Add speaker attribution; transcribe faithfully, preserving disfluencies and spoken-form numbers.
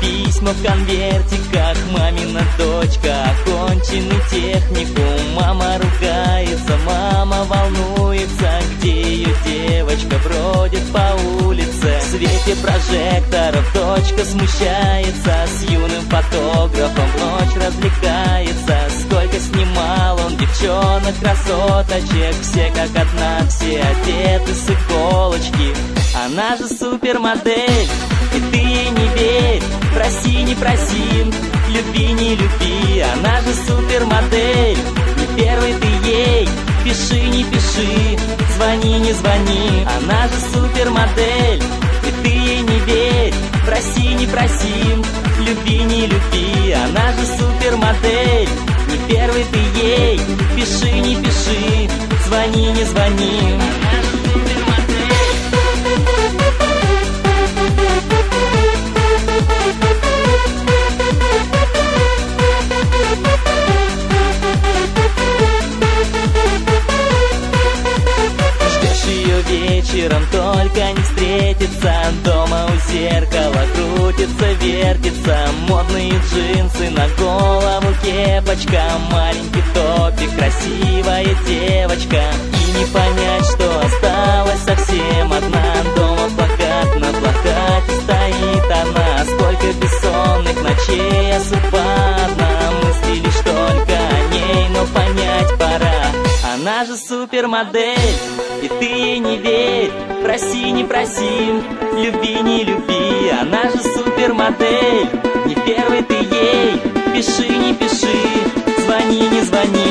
Speaker 1: письма в конвертиках. Мамина дочка, оконченный техникум. Мама ругается, мама волнуется, где ее девочка бродит по улице. В свете прожекторов дочка смущается, с юным фотографом в ночь развлекается. Сколько снимал он девчонок, красоточек, все как одна, все одеты с иголочки. Она же супермодель, и ты ей не верь. Проси, не проси, люби, не люби. Она же супермодель, не первый ты ей. Пиши, не пиши, звони, не звони. Она же супермодель, и ты ей не верь. Проси, не проси, люби, не люби. Она же супермодель, не первый ты ей. Пиши, не пиши, звони, не звони. Она же супермодель. Вечером только не встретиться, дома у зеркала крутится, вертится. Модные джинсы, на голову кепочка, маленький топик, красивая девочка. И не понять, что осталась совсем одна. Дома плакат, на плакате стоит она. Сколько бессонных ночей, а судьба одна. Мысли лишь только о ней, но понять пора. Она же супермодель, и ты ей не верь. Проси, не проси, люби, не люби. Она же супермодель, не первый ты ей. Пиши, не пиши, звони, не звони.